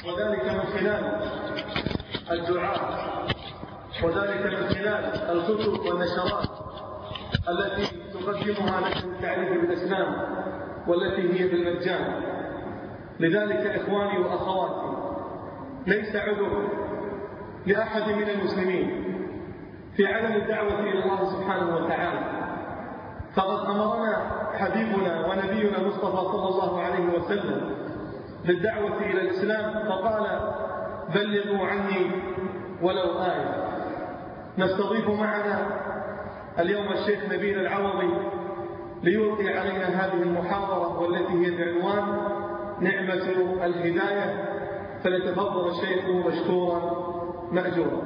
وذلك من خلال الدعاء، وذلك من خلال الكتب والنشرات التي تقدمها لكم التعريف بالإسلام والتي هي بالمجان. لذلك إخواني وأخواتي، ليس عذر لأحد من المسلمين في عدم الدعوة إلى الله سبحانه وتعالى، فقد أمرنا حبيبنا ونبينا المصطفى صلى الله عليه وسلم بالدعوة إلى الإسلام، فقال: بلغوا عني ولو آية. نستضيف معنا اليوم الشيخ نبيل العوضي ليلقي علينا هذه المحاضرة والتي هي بعنوان نعمة الهداية، فليتفضل الشيخ مشكورا مأجورا.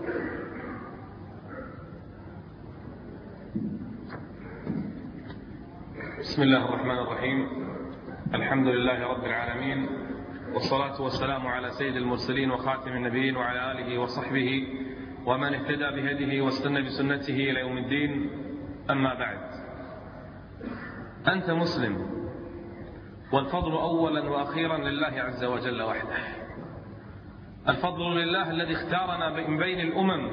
بسم الله الرحمن الرحيم. الحمد لله رب العالمين، والصلاة والسلام على سيد المرسلين وخاتم النبيين وعلى آله وصحبه ومن اهتدى بهديه واستنى بسنته إلى يوم الدين. أما بعد، أنت مسلم، والفضل أولا وأخيرا لله عز وجل وحده. الفضل لله الذي اختارنا من بين الأمم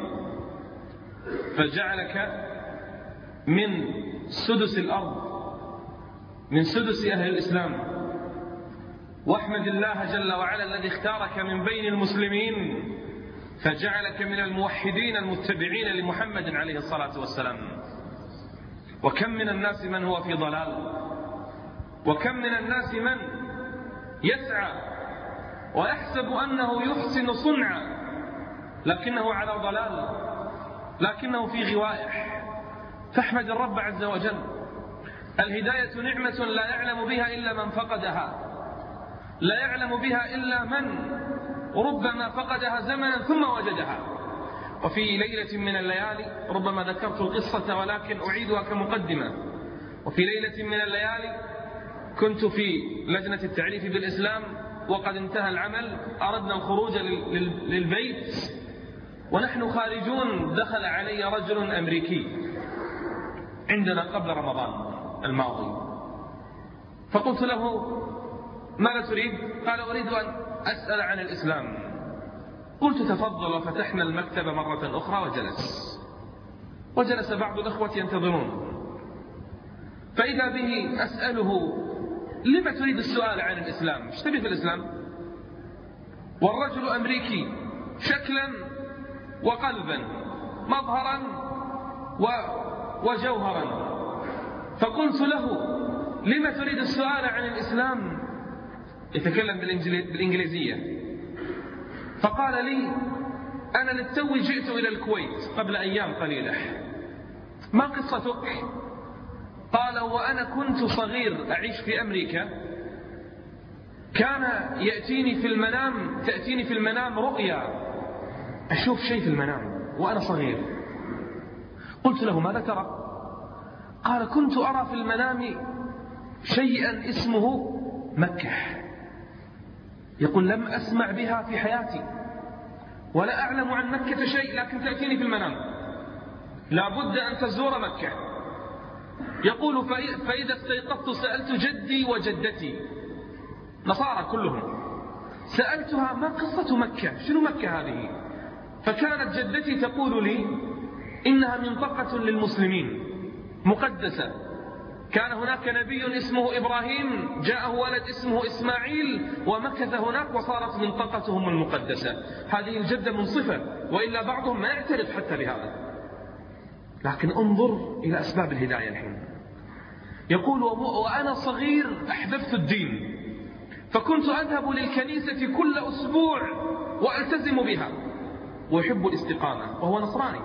فجعلك من سدس الأرض، من سدس أهل الإسلام. واحمد الله جل وعلا الذي اختارك من بين المسلمين فجعلك من الموحدين المتبعين لمحمد عليه الصلاة والسلام. وكم من الناس من هو في ضلال، وكم من الناس من يسعى ويحسب أنه يحسن صنعا لكنه على ضلال، لكنه في غوائح. فاحمد الرب عز وجل. الهداية نعمة لا يعلم بها إلا من فقدها، لا يعلم بها إلا من ربما فقدها زمنا ثم وجدها. وفي ليلة من الليالي، ربما ذكرت القصة ولكن أعيدها كمقدمة، وفي ليلة من الليالي كنت في لجنة التعريف بالإسلام وقد انتهى العمل، أردنا الخروج للبيت، ونحن خارجون دخل علي رجل أمريكي عندنا قبل رمضان الماضي، فقلت له: ماذا تريد؟ قال: أريد أن أسأل عن الإسلام. قلت: تفضل. وفتحنا المكتب مرة أخرى وجلس بعض الأخوة ينتظرون، فإذا به أسأله: لما تريد السؤال عن الإسلام؟ ايش تبي في الإسلام؟ والرجل أمريكي شكلا وقلبا، مظهرا وجوهرا. فقلت له: لما تريد السؤال عن الإسلام؟ يتكلم بالإنجليزية. فقال لي: أنا للتو جئت إلى الكويت قبل أيام قليلة. ما قصتك؟ قال: وأنا كنت صغير أعيش في أمريكا، كان تأتيني في المنام رؤيا، أشوف شيء في المنام وأنا صغير. قلت له: ماذا ترى؟ قال: كنت أرى في المنام شيئا اسمه مكة. يقول: لم أسمع بها في حياتي ولا أعلم عن مكة شيء، لكن تأتيني في المنام، لابد أن تزور مكة. يقول: فإذا استيقظت سألت جدي وجدتي، نصارى كلهم، سألتها: ما قصة مكة؟ شنو مكة هذه؟ فكانت جدتي تقول لي: إنها منطقة للمسلمين مقدسة، كان هناك نبي اسمه إبراهيم، جاءه ولد اسمه إسماعيل ومكث هناك وصارت منطقتهم المقدسة. هذه الجدة منصفة، وإلا بعضهم ما يعترف حتى بهذا. لكن انظر إلى أسباب الهداية الحين. يقول: وأنا صغير أحببت الدين، فكنت أذهب للكنيسة كل أسبوع وألتزم بها، ويحب الاستقامة وهو نصراني.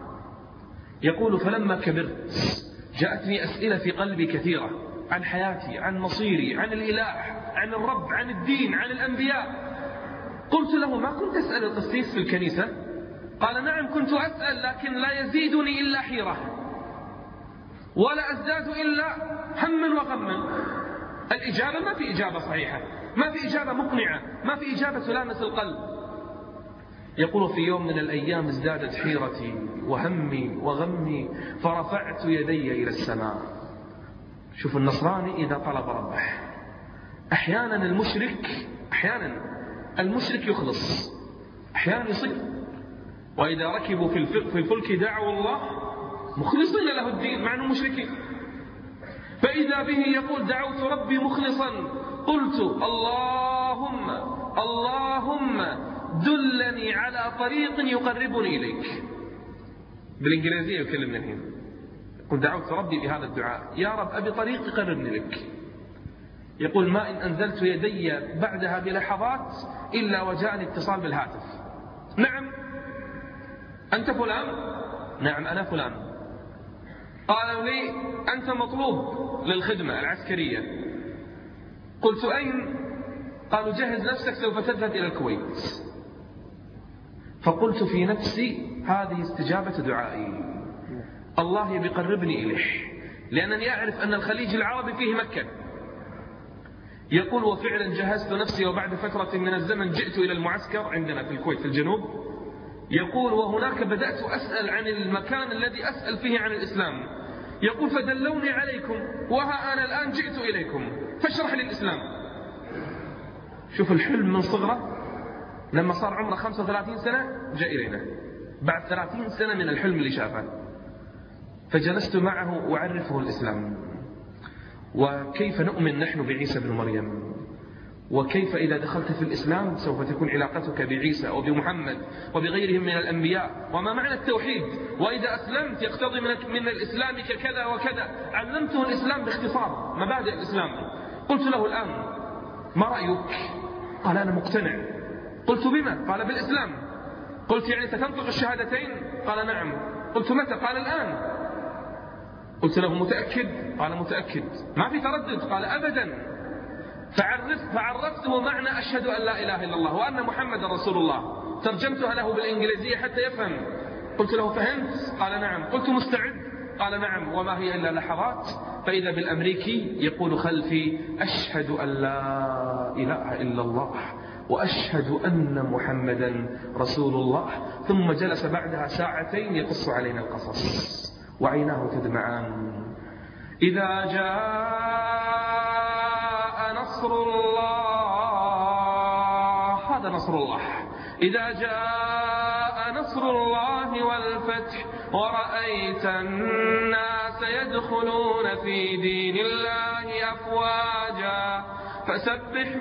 يقول: فلما كبرت جاءتني أسئلة في قلبي كثيرة عن حياتي، عن مصيري، عن الإله، عن الرب، عن الدين، عن الأنبياء. قلت له: ما كنت أسأل القسيس في الكنيسة؟ قال: نعم كنت أسأل، لكن لا يزيدني إلا حيرة، ولا أزداد إلا هم وغما. الإجابة ما في إجابة صحيحة، ما في إجابة مقنعة، ما في إجابة تلامس القلب. يقول: في يوم من الأيام ازدادت حيرتي وهمي وغمي، فرفعت يدي إلى السماء. شوف النصراني إذا طلب ربه. أحيانا المشرك أحيانا المشرك يخلص، أحيانا يصير، وإذا ركبوا في الفلك دعوا الله مخلصين له الدين مع أنهم مشركين، فإذا به يقول دعوت ربي مخلصا، قلت اللهم دلني على طريق يقربني إليك. بالإنجليزية يكلمنا الحين، قل دعوت ربي بهذا الدعاء، يا رب أبي طريق يقربني لك. يقول ما إن أنزلت يدي بعدها بلحظات إلا وجاءني اتصال بالهاتف، نعم أنت فلان؟ نعم أنا فلان. قالوا لي أنت مطلوب للخدمة العسكرية. قلت أين؟ قالوا جهز نفسك سوف تذهب إلى الكويت. فقلت في نفسي هذه استجابة دعائي، الله يبي يقربني إليه، لأنني أعرف أن الخليج العربي فيه مكة. يقول وفعلا جهزت نفسي، وبعد فترة من الزمن جئت إلى المعسكر عندنا في الكويت في الجنوب. يقول وهناك بدأت أسأل عن المكان الذي أسأل فيه عن الإسلام. يقول فدلوني عليكم، وها أنا الآن جئت إليكم فاشرح لي الإسلام. شوف الحلم من صغره، لما صار عمره 35 سنة جاء إلينا بعد 30 سنة من الحلم اللي شافه. فجلست معه وأعرفه الإسلام، وكيف نؤمن نحن بعيسى بن مريم، وكيف إذا دخلت في الإسلام سوف تكون علاقتك بعيسى وبمحمد وبغيرهم من الأنبياء، وما معنى التوحيد، وإذا أسلمت يقتضي من الإسلام كذا وكذا. علمته الإسلام باختصار، مبادئ الإسلام. قلت له الآن ما رأيك؟ قال أنا مقتنع. قلت بما؟ قال بالإسلام. قلت يعني ستنطق الشهادتين؟ قال نعم. قلت متى؟ قال الآن. قلت له متأكد؟ قال متأكد، ما في تردد؟ قال أبدا. فعرفته معنى أشهد أن لا إله إلا الله وأن محمد رسول الله، ترجمتها له بالإنجليزية حتى يفهم. قلت له فهمت؟ قال نعم. قلت مستعد؟ قال نعم. وما هي إلا لحظات فإذا بالأمريكي يقول خلفي أشهد أن لا إله إلا الله وأشهد أن محمدا رسول الله. ثم جلس بعدها ساعتين يقص علينا القصص وعيناه تدمعان. إذا جاء نصر الله، هذا نصر الله، إذا جاء نصر الله والفتح ورأيت الناس يدخلون في دين الله أفواجا فسبح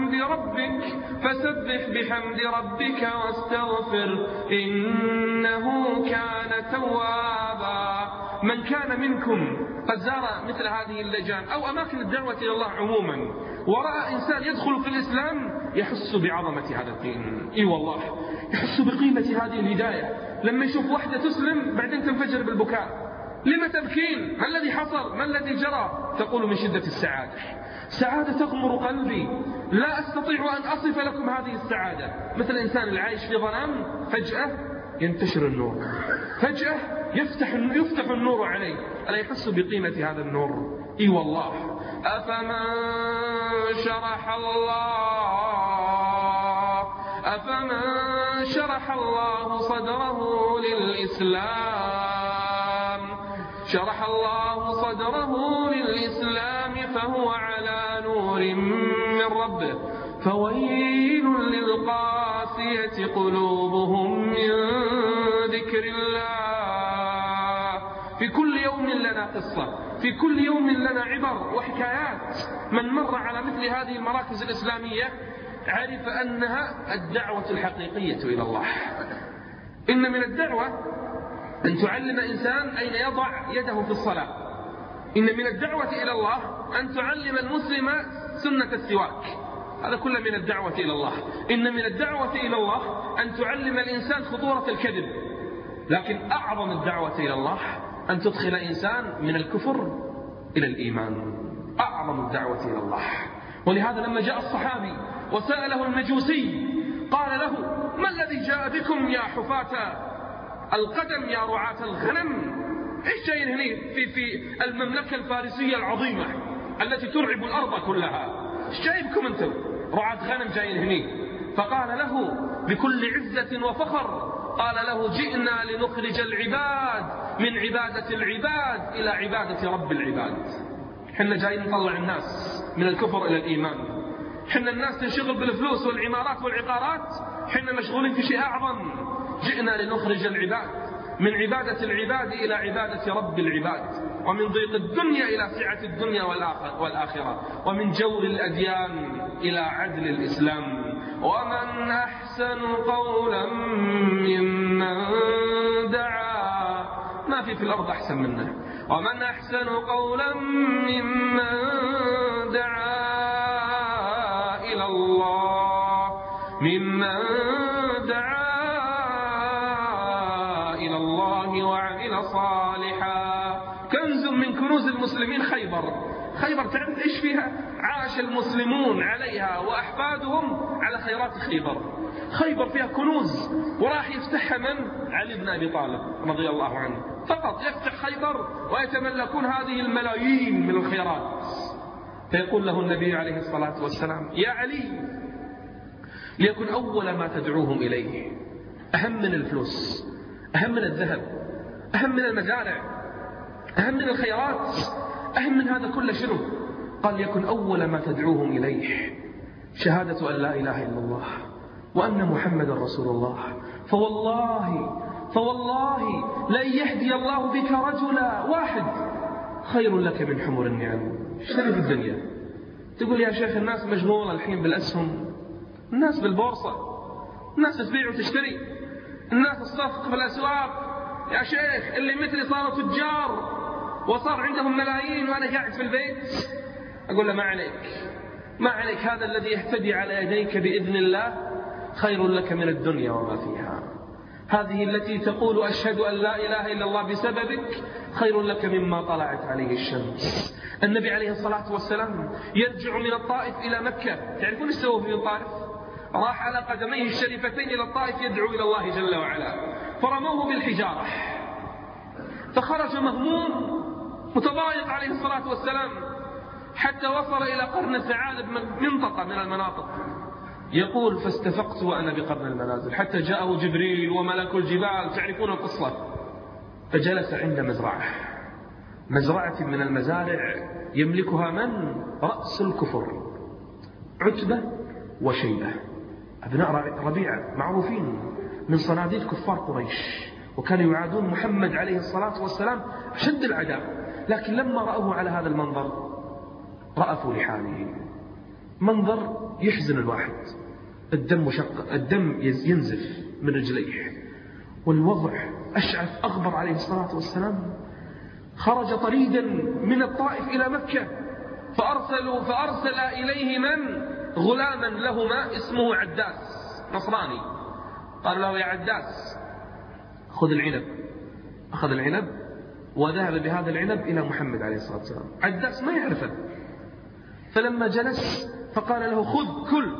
بحمد ربك واستغفر إنه كان توابا. من كان منكم قد زار مثل هذه اللجان أو أماكن الدعوة إلى الله عموما ورأى إنسان يدخل في الإسلام يحس بعظمة هذا الدين، إي والله يحس بقيمة هذه الهداية. لما يشوف واحدة تسلم بعدين تنفجر بالبكاء، لما تبكين؟ ما الذي حصل؟ ما الذي جرى؟ تقول من شدة السعادة، سعادة تغمر قلبي، لا أستطيع أن أصف لكم هذه السعادة. مثل الإنسان العايش في ظلام فجأة ينتشر النور، فجأة يفتح النور عليه، ألا يحس بقيمة هذا النور؟ إي والله. أفمن شرح الله صدره للإسلام فهو على نور من ربه فويل للقاسية قلوبهم من ذكر الله. في كل يوم لنا قصة، في كل يوم لنا عبر وحكايات. من مر على مثل هذه المراكز الإسلامية عرف أنها الدعوة الحقيقية إلى الله. إن من الدعوة أن تعلم إنسان أين يضع يده في الصلاة. إن من الدعوة إلى الله أن تعلم المسلم سنة السواك، هذا كله من الدعوة إلى الله. إن من الدعوة إلى الله أن تعلم الإنسان خطورة الكذب. لكن أعظم الدعوة إلى الله أن تدخل إنسان من الكفر إلى الإيمان، أعظم الدعوة إلى الله. ولهذا لما جاء الصحابي وسأله المجوسي قال له ما الذي جاء بكم يا حفاة القدم يا رعاة الغنم؟ إيش جايين هنا في المملكة الفارسية العظيمة التي ترعب الأرض كلها؟ إيش جايبكم أنتم رعاة غنم جايين هنا؟ فقال له بكل عزة وفخر، قال له جئنا لنخرج العباد من عبادة العباد إلى عبادة رب العباد. حنا جايين نطلع الناس من الكفر إلى الإيمان، حنا الناس تنشغل بالفلوس والعمارات والعقارات، حنا مشغولين في شيء أعظم. جئنا لنخرج العباد من عبادة العباد إلى عبادة رب العباد، ومن ضيق الدنيا إلى سعة الدنيا والآخرة، ومن جور الأديان إلى عدل الإسلام. ومن أحسن قولا ممن دعا، ما في الأرض أحسن منه. ومن أحسن قولا ممن دعا إلى الله، وعمل صالحا. كنز من كنوز المسلمين خيبر. خيبر تعرف إيش فيها؟ عاش المسلمون عليها وأحفادهم على خيرات خيبر. خيبر فيها كنوز، وراح يفتحها من؟ علي بن أبي طالب رضي الله عنه. فقط يفتح خيبر ويتملكون هذه الملايين من الخيرات. فيقول له النبي عليه الصلاة والسلام: يا علي، ليكن أول ما تدعوهم إليه، أهم من الفلوس، أهم من الذهب، أهم من المزارع، أهم من الخيرات، أهم من هذا كله شنو؟ قال: ليكن أول ما تدعوهم إليه شهادة أن لا إله إلا الله وأن محمد رسول الله، فوالله لن يهدي الله بك رجلا واحد خير لك من حمر النعم. اشتري في الدنيا. تقول يا شيخ الناس مشغولة الحين بالأسهم، الناس بالبورصة، الناس تبيع وتشتري، الناس تصفق في الأسواق. يا شيخ اللي مثلي صاروا تجار وصار عندهم ملايين وأنا قاعد في البيت. أقول له: ما عليك، هذا الذي يهتدي على يديك بإذن الله خير لك من الدنيا وما فيها. هذه التي تقول أشهد أن لا إله إلا الله بسببك خير لك مما طلعت عليه الشمس. النبي عليه الصلاة والسلام يرجع من الطائف إلى مكة. تعرفون ايش سوى في الطائف؟ راح على قدميه الشريفتين إلى الطائف يدعو إلى الله جل وعلا، فرموه بالحجارة، فخرج مهموم متضايق عليه الصلاة والسلام، حتى وصل إلى قرن ثعالب، منطقة من المناطق. يقول: فاستفقت وأنا بقرن المنازل، حتى جاءه جبريل وملك الجبال، تعرفون القصة. فجلس عند مزرعة من المزارع يملكها من؟ رأس الكفر، عتبة وشيبة، أبناء ربيعة، معروفين من صناديد كفار قريش، وكانوا يعادون محمد عليه الصلاة والسلام أشد العداء. لكن لما رأوه على هذا المنظر رأفوا لحاله. منظر يحزن الواحد، الدم ينزف من رجليه، والوضع أشعث أغبر عليه الصلاة والسلام. خرج طريدا من الطائف إلى مكة، فأرسل إليه من؟ غلاما لهما اسمه عداس، نصراني. قال له: يا عداس، خذ العنب. أخذ العنب وذهب بهذا العنب إلى محمد عليه الصلاة والسلام. عداس ما يعرفه، فلما جلس فقال له: خذ كل.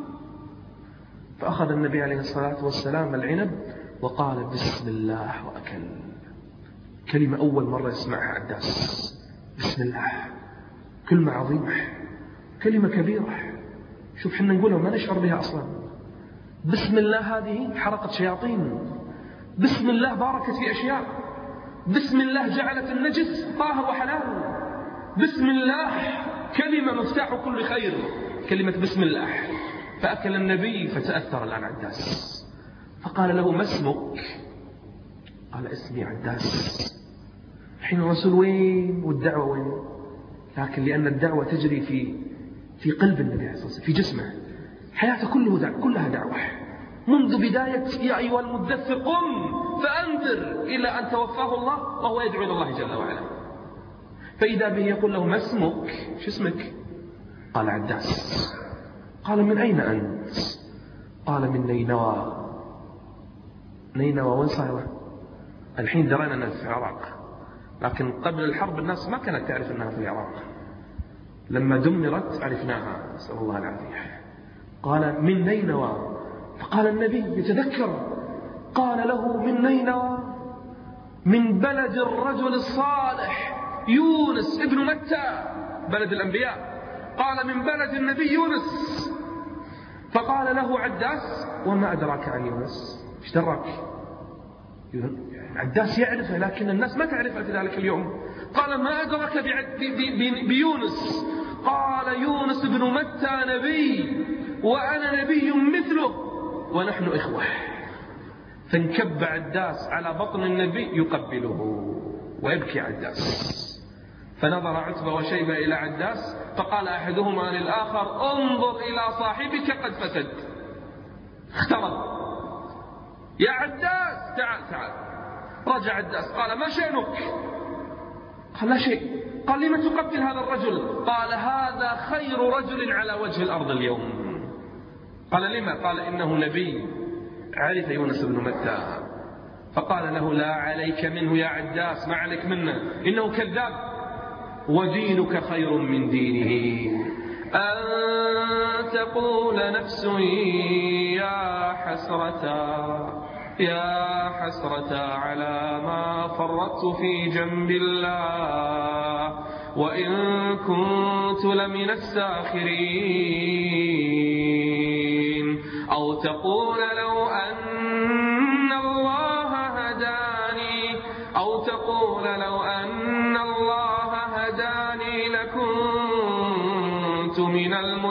فأخذ النبي عليه الصلاة والسلام العنب وقال: بسم الله، وأكل. كلمة أول مرة يسمعها عداس، بسم الله، كلمة عظيمة، كلمة كبيرة. شوف حنا نقولها وما نشعر بها أصلا. بسم الله هذه حرقت شياطين، بسم الله باركت في أشياء، بسم الله جعلت النجس طاهر وحلال، بسم الله كلمة مفتاح كل خير، كلمة بسم الله. فأكل النبي فتأثر الآن عداس، فقال له: ما اسمك؟ قال: اسمي عداس. حين الرسول وين والدعوة وين؟ لكن لأن الدعوة تجري في قلب النبي عليه الصلاة والسلام، في جسمه، حياته كلها دعوة، منذ بداية يا أيها المدثر قم فأنذر إلى أن توفاه الله وهو يدعو إلى الله جل وعلا. فإذا به يقول له: ما اسمك؟ شو اسمك؟ قال: عداس. قال: من أين أنت؟ قال: من نينوى. نينوى وين صايرة؟ الحين درينا أنها في العراق، لكن قبل الحرب الناس ما كانت تعرف أنها في العراق، لما دمرت عرفناها، نسأل الله العافية. قال: من نينوى. فقال النبي يتذكر، قال له: من نينوى، من بلد الرجل الصالح يونس ابن متى، بلد الأنبياء. قال: من بلد النبي يونس. فقال له عداس: وما أدراك عن يونس؟ ايش دراك؟ عداس يعرفه لكن الناس ما تعرفه في ذلك اليوم. قال: ما أدراك بيونس؟ قال يونس بن متى نبي وأنا نبي مثله ونحن إخوة. فانكب عداس على بطن النبي يقبله ويبكي عداس. فنظر عتبة وشيبة إلى عداس فقال أحدهما للآخر انظر إلى صاحبك قد فسد. اخترب. يا عداس تعال. رجع عداس قال ما شأنك؟ قال لا شيء. قال لما تقبل هذا الرجل؟ قال هذا خير رجل على وجه الأرض اليوم. قال لما؟ قال إنه نبي عرف يونس بن متى. فقال له لا عليك منه يا عداس، ما عليك منه، إنه كذاب ودينك خير من دينه. أن تقول نفس يا حسرة على ما فرطت في جنب الله وإن كنت لمن الساخرين. أو تقول لو أن الله هداني لكنت من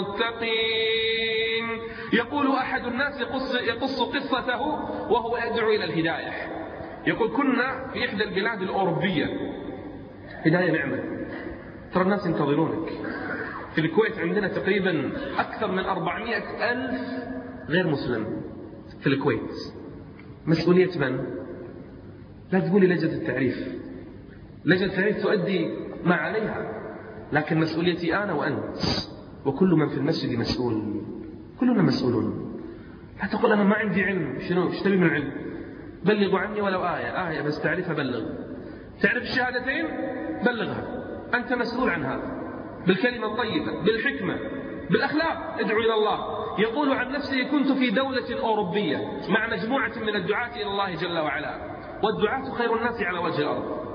المتقين. يقول أحد الناس يقص قصته وهو يدعو إلى الهداية. يقول كنا في إحدى البلاد الأوروبية، هداية نعمة، ترى الناس ينتظرونك. في الكويت عندنا تقريبا أكثر من 400,000 غير مسلم في الكويت. مسؤولية من؟ لا تقولي لجنة التعريف. لجنة التعريف تؤدي ما عليها، لكن مسؤوليتي أنا وأنت وكل من في المسجد مسؤول. كلنا مسؤولون. لا تقول أنا ما عندي علم. شنو اشتري من العلم؟ بلغوا عني ولو آية بس تعرفها بلغ. تعرف الشهادتين بلغها، أنت مسؤول عن هذا، بالكلمة الطيبة، بالحكمة، بالأخلاق، ادعو إلى الله. يقول عن نفسه كنت في دولة أوروبية مع مجموعة من الدعاة إلى الله جل وعلا، والدعاة خير الناس على وجه الأرض.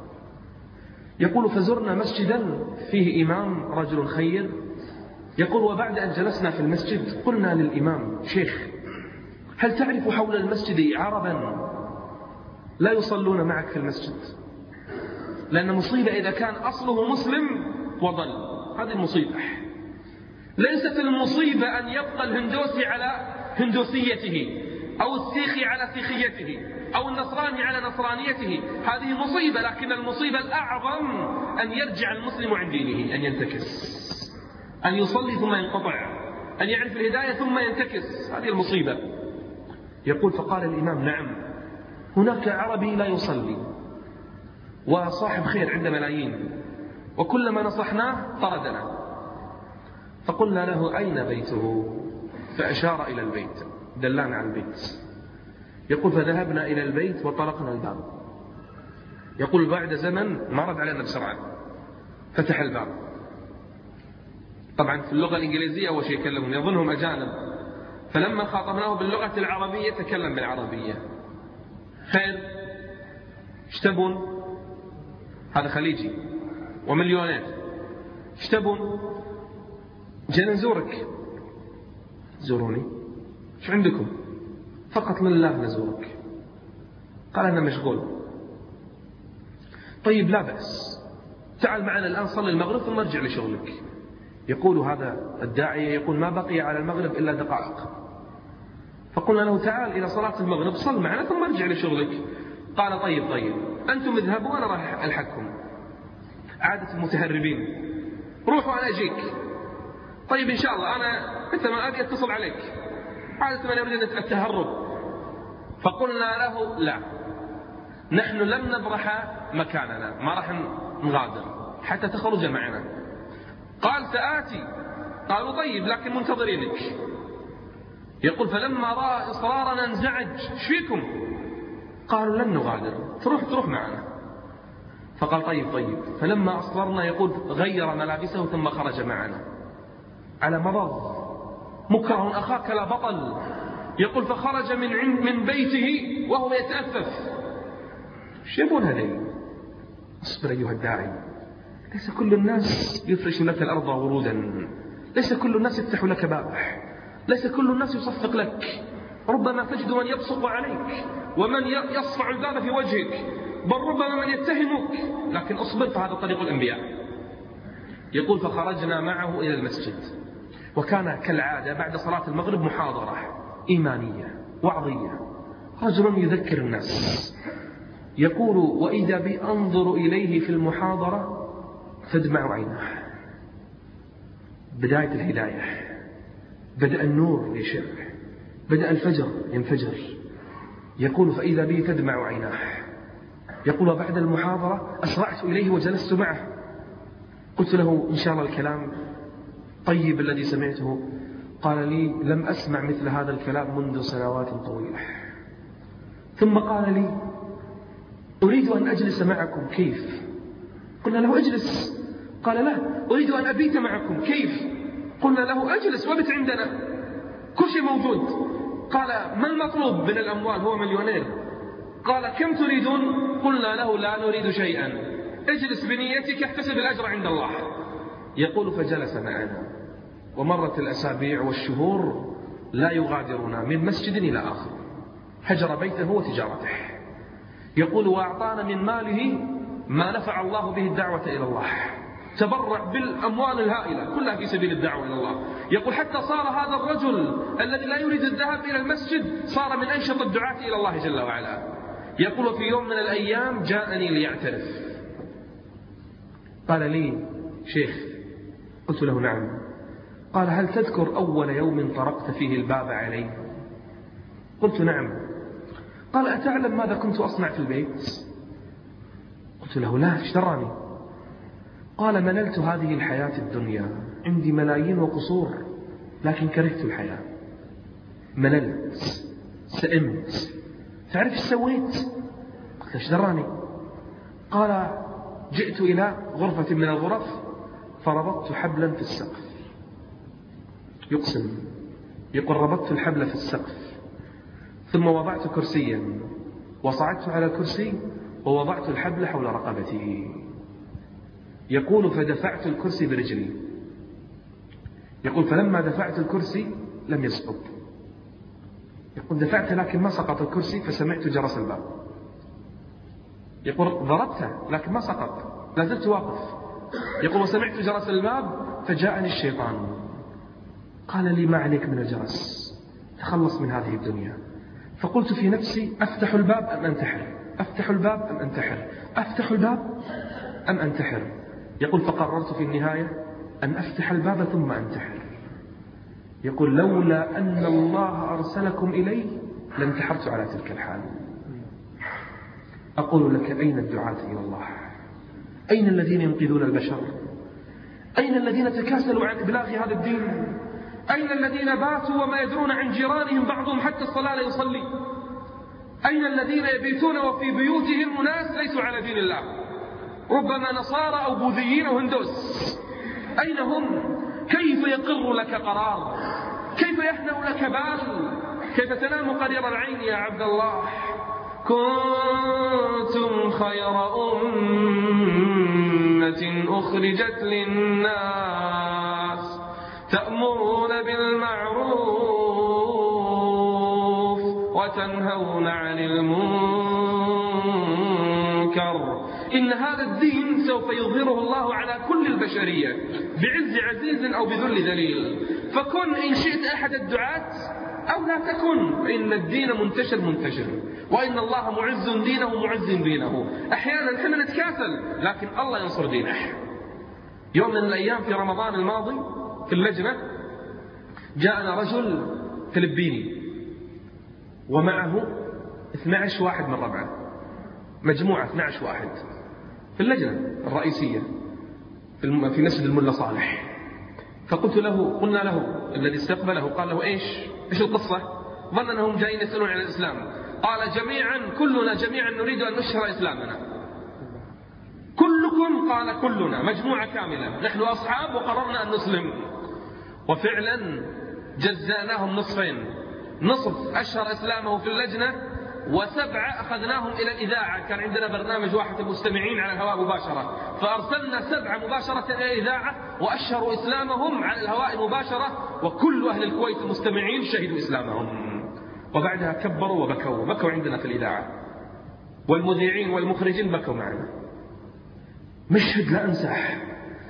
يقول فزرنا مسجدا فيه إمام رجل خير. يقول وبعد أن جلسنا في المسجد قلنا للإمام شيخ هل تعرف حول المسجد عربا لا يصلون معك في المسجد؟ لأن مصيبة إذا كان أصله مسلم وضل، هذه المصيبة. ليست المصيبة أن يبقى الهندوسي على هندوسيته أو السيخي على سيخيته أو النصراني على نصرانيته، هذه مصيبة. لكن المصيبة الأعظم أن يرجع المسلم عن دينه، أن ينتكس، أن يصلي ثم ينقطع، أن يعرف الهداية ثم ينتكس، هذه المصيبة. يقول فقال الإمام نعم هناك عربي لا يصلي وصاحب خير عنده ملايين، وكلما نصحناه طردنا. فقلنا له أين بيته؟ فأشار إلى البيت، دلانا على البيت. يقول فذهبنا إلى البيت وطرقنا الباب. يقول بعد زمن ما رد علينا بسرعة، فتح الباب. طبعا في اللغة الإنجليزية أول شيء يكلمون، يظنهم أجانب، فلما خاطبناه باللغة العربية تكلم بالعربية. خير ايش تبون؟ هذا خليجي ومليونير. ايش تبون؟ جينا نزورك. زوروني؟ ايش عندكم؟ فقط لله نزورك. قال أنا مشغول. طيب لا بأس، تعال معنا الآن صلي المغرب ثم ارجع لشغلك. يقول هذا الداعية يقول ما بقي على المغرب إلا دقائق. فقلنا له تعال إلى صلاة المغرب صل معنا ثم ارجع لشغلك. قال طيب أنتم اذهبوا وأنا راح ألحقكم. عادة المتهربين، روحوا أنا أجيك. طيب إن شاء الله أنت ما أجي أتصل عليك. عادة من يريد التهرب. فقلنا له لا، نحن لن نبرح مكاننا، ما راح نغادر حتى تخرج معنا. قال سآتي. قالوا طيب لكن منتظرينك. يقول فلما رأى إصرارنا انزعج. ايش فيكم؟ قالوا لن نغادر، تروح معنا. فقال طيب. فلما أصررنا يقول غير ملابسه ثم خرج معنا على مرض. مكره أخاك لا بطل. يقول فخرج من بيته وهو يتأفف. ايش يبون هذين؟ اصبر أيها الداعي، ليس كل الناس يفرش لك الأرض ورودا، ليس كل الناس يفتح لك بابه، ليس كل الناس يصفق لك. ربما تجد من يبصق عليك ومن يصفع الباب في وجهك، بل ربما من يتهمك. لكن اصبر، فهذا طريق الأنبياء. يقول فخرجنا معه إلى المسجد، وكان كالعادة بعد صلاة المغرب محاضرة إيمانية وعظية، رجل يذكر الناس. يقول وإذا بي أنظر إليه في المحاضرة تدمع عيناه. بداية الهداية، بدأ النور يشع، بدأ الفجر ينفجر. يقول فإذا بي تدمع عيناه. يقول وبعد المحاضرة أسرعت إليه وجلست معه، قلت له إن شاء الله الكلام طيب الذي سمعته. قال لي لم أسمع مثل هذا الكلام منذ سنوات طويلة. ثم قال لي أريد أن أجلس معكم. كيف؟ قلنا له اجلس. قال لا، أريد أن أبيت معكم. كيف؟ قلنا له اجلس وابت عندنا، كل شيء موجود. قال ما المطلوب من الأموال؟ هو مليونير. قال كم تريدون؟ قلنا له لا نريد شيئا، اجلس بنيتك احتسب الأجر عند الله. يقول فجلس معنا، ومرت الأسابيع والشهور لا يغادرنا من مسجد إلى آخر، هجر بيته وتجارته. يقول وأعطانا من ماله ما نفع الله به الدعوة إلى الله، تبرع بالأموال الهائلة كلها في سبيل الدعوة إلى الله. يقول حتى صار هذا الرجل الذي لا يريد الذهاب إلى المسجد صار من أنشط الدعاة إلى الله جل وعلا. يقول في يوم من الأيام جاءني ليعترف، قال لي شيخ. قلت له نعم. قال هل تذكر أول يوم طرقت فيه الباب علي؟ قلت نعم. قال أتعلم ماذا كنت أصنع في البيت؟ قلت له لا، ايش دراني؟ قال مللت هذه الحياة الدنيا، عندي ملايين وقصور، لكن كرهت الحياة، مللت، سئمت. تعرف ايش سويت؟ قلت ايش دراني؟ قال جئت إلى غرفة من الغرف فربطت حبلا في السقف. يقسم، يقول ربطت الحبل في السقف، ثم وضعت كرسيا وصعدت على الكرسي ووضعت الحبل حول رقبته. يقول فدفعت الكرسي برجلي. يقول فلما دفعت الكرسي لم يسقط. يقول دفعت لكن ما سقط الكرسي، فسمعت جرس الباب. يقول ضربته لكن ما سقط، لا زلت واقف. يقول وسمعت جرس الباب فجاءني الشيطان قال لي ما عليك من الجرس، تخلص من هذه الدنيا. فقلت في نفسي أفتح الباب أم أنتحر، أفتح الباب أم أنتحر، أفتح الباب أم أنتحر. يقول فقررت في النهاية أن أفتح الباب ثم أنتحر. يقول لولا أن الله أرسلكم إلي لانتحرت على تلك الحال. أقول لك أين الدعاة إلى الله؟ أين الذين ينقذون البشر؟ أين الذين تكاسلوا عن إبلاغ هذا الدين؟ أين الذين باتوا وما يدرون عن جيرانهم بعضهم حتى الصلاة لا يصلي؟ أين الذين يبيتون وفي بيوتهم أناس ليسوا على دين الله، ربما نصارى أو بوذيين أو هندوس؟ أين هم؟ كيف يقر لك قرار؟ كيف يحنو لك بال؟ كيف تنام قرير العين يا عبد الله؟ كنتم خير أمة أخرجت للناس تأمرون بالمعروف وتنهون عن المنكر. إن هذا الدين سوف يظهره الله على كل البشرية بعز عزيز أو بذل ذليل. فكن إن شئت أحد الدعاة أو لا تكن، فإن الدين منتشر، وإن الله معز دينه معز دينه. أحيانا احنا نتكاسل لكن الله ينصر دينه. يوم من الأيام في رمضان الماضي في اللجنة جاءنا رجل فلبيني ومعه 12 واحد من ربعه، مجموعة 12 واحد في اللجنة الرئيسية في مسجد الملا صالح. فقلت له، قلنا له الذي استقبله، قال له ايش القصة؟ ظن أنهم جايين يسألون عن الإسلام. قال كلنا جميعا نريد أن نشهر إسلامنا. كلكم؟ قال كلنا، مجموعة كاملة، نحن أصحاب وقررنا أن نسلم. وفعلا جزأناهم نصفين، نصف أشهر إسلامه في اللجنة، و7 أخذناهم إلى الإذاعة. كان عندنا برنامج واحد المستمعين على الهواء مباشرة، فأرسلنا 7 مباشرة إلى الإذاعة وأشهروا إسلامهم على الهواء مباشرة، وكل أهل الكويت المستمعين شهدوا إسلامهم. وبعدها كبروا وبكوا عندنا في الإذاعة، والمذيعين والمخرجين بكوا معنا. مشهد لا أنساه.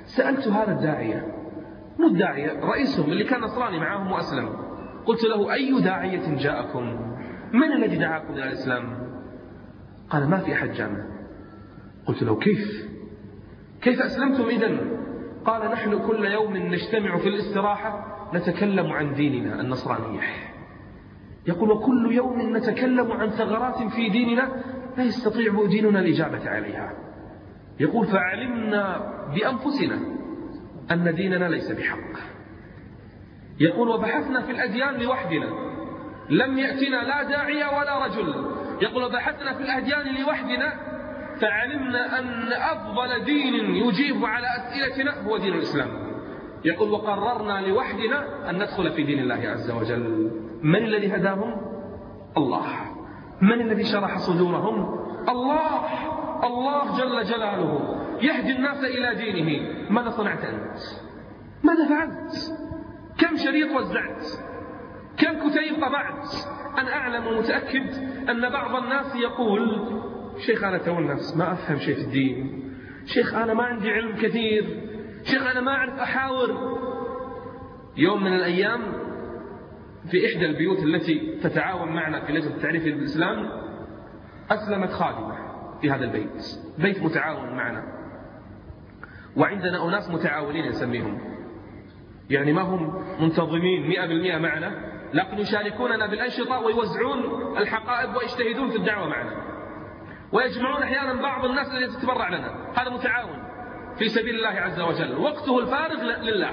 سألت هذا الداعية، مو الداعية، رئيسهم اللي كان نصراني معهم وأسلم، قلت له: أي داعية جاءكم؟ من الذي دعاكم إلى الإسلام؟ قال: ما في أحد جاءنا. قلت له: كيف أسلمتم إذن؟ قال: نحن كل يوم نجتمع في الاستراحة نتكلم عن ديننا النصرانية. يقول: وكل يوم نتكلم عن ثغرات في ديننا لا يستطيع ديننا الإجابة عليها. يقول: فعلمنا بأنفسنا أن ديننا ليس بحق. يقول: وبحثنا في الأديان لوحدنا، لم يأتنا لا داعية ولا رجل. يقول: وبحثنا في الأديان لوحدنا فعلمنا أن أفضل دين يجيب على أسئلتنا هو دين الإسلام. يقول: وقررنا لوحدنا أن ندخل في دين الله عز وجل. من الذي هداهم؟ الله. من الذي شرح صدورهم؟ الله جل جلاله يهدي الناس إلى دينه. ماذا صنعت أنت؟ ماذا فعلت؟ كم شريط وزعت؟ كم كتيب طبعت؟ أنا أعلم ومتأكد أن بعض الناس يقول: شيخ أنا تو الناس ما أفهم شيء في الدين، شيخ أنا ما عندي علم كثير، شيخ أنا ما أعرف أحاور. يوم من الأيام في إحدى البيوت التي تتعاون معنا في لجنة التعريف بالإسلام أسلمت خادمة في هذا البيت، بيت متعاون معنا، وعندنا أناس متعاونين نسميهم، يعني ما هم منتظمين 100% معنا، لكن يشاركوننا بالأنشطة ويوزعون الحقائب ويجتهدون في الدعوة معنا، ويجمعون أحيانا بعض الناس الذي تتبرع لنا. هذا متعاون في سبيل الله عز وجل، وقته الفارغ لله.